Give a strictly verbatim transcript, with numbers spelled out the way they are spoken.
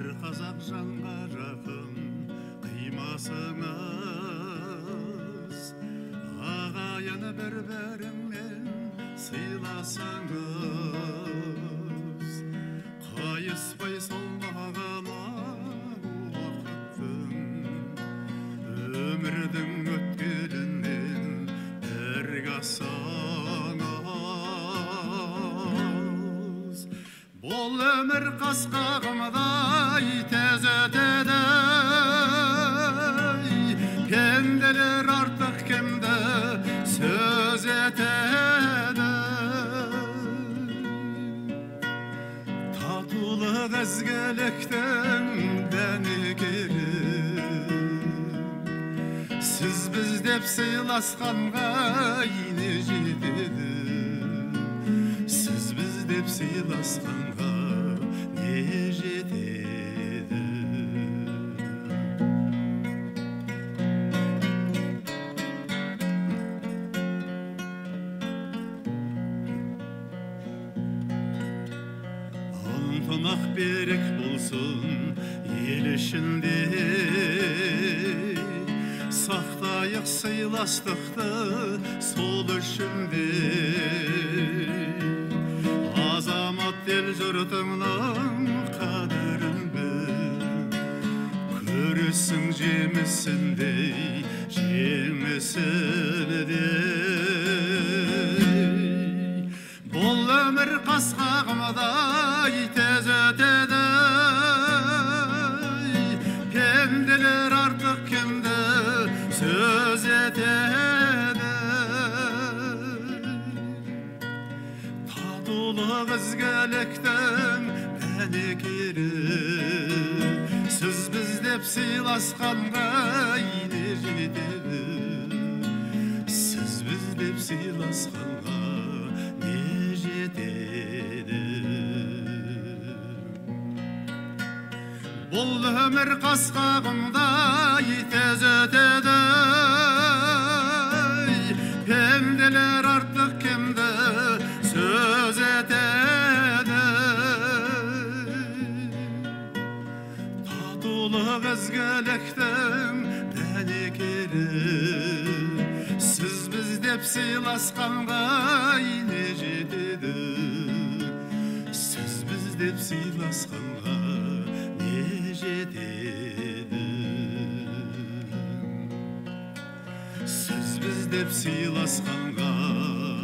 қазақ жанға жақын қимасыңыз, ағайын бір-біріңмен сыйласыңыз, қайыспай солмағына уақыттың, өмірдің өткелінен бірге асаңыз. Бұл өмір қасқағымдай тез өтеді, пенделер артық кемді сөз етеді. Татулық ізгіліктің дәнекері, сіз біз деп сыйласқанға не жетеді, сіз біз деп сыйласқанға не жетеді. Ынтымақ берік болсын ел ішінде, сақтайық сыйластықты сол үшінде. Азамат ел жұртыңның қадірін біл, көресің жемісіндей жемісіндей. Бұл өмір қасқағымдай тез өтеді, пенделер артық кемді сөз етеді. Татулық ізгіліктің дәнекері, сіз біз деп сыйласқанға не жетеді, сіз біз деп сыйласқанға не жетеді. Бұл өмір қасқағымдай тез өтеді, пенделер артық кемді сөз етеді. Татулық ізгіліктің дәнекері, сіз біз деп сыйласқанға не жетеді, сіз біз деп сыйласқанға не жетеді, сіз біз деп сыйласқанға